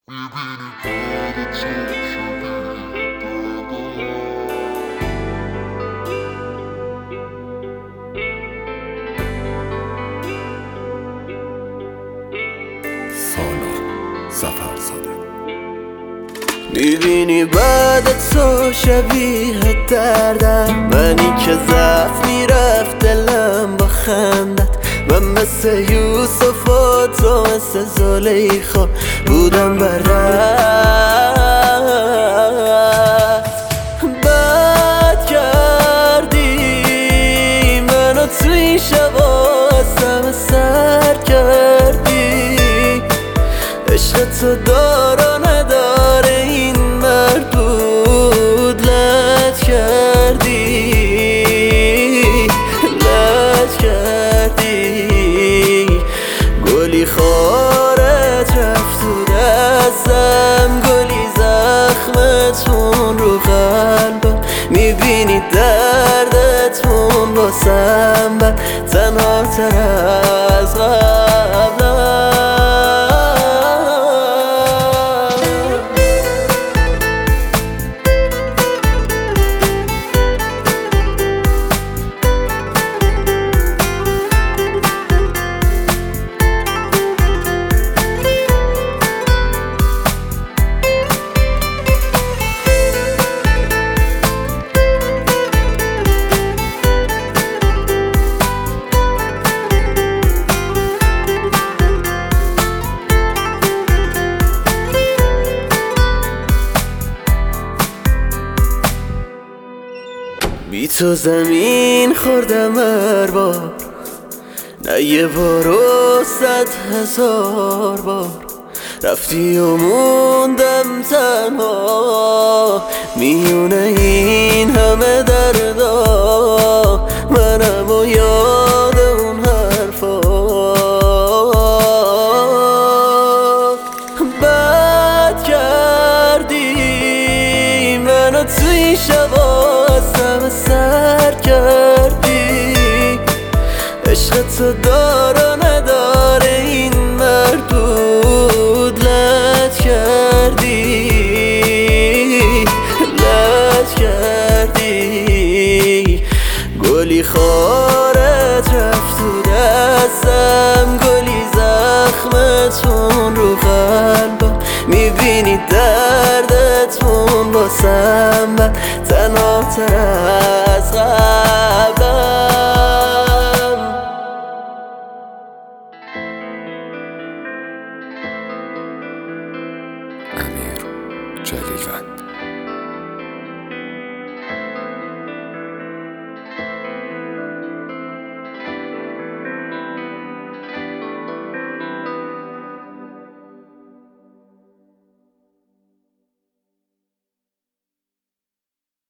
سالار ظفرزاده. میبینی بعد تو شبیه دردم، منی که ضعف میرفت دلم با خندت. من مثل یوسف و تو مثل زلیخا بودم بردت. بد کردی منو تو این شبا سم سر کردی. عشق تو دارا نداره این مردود. لج کردی گلی خارت رفت تو دستم، گلی زخمتون رو قلبم. میبینی دردتون باسم بر تنها تر از قبلم. بی تو زمین خوردم هر بار، نه یه بار و 100,000 بار. رفتی و موندم تنها میونه این همه دردا. منم و یاد اون حرفا. بد کردی منو تو این شبا سر کردی. عشق تو دارا نداره این مردود. لج کردی گلی خارت رفت تو دستم، گلی زخمتون رو قلبم. میبینی دردتون باسم بر تنها تر از قبلم. امیر جلیوند.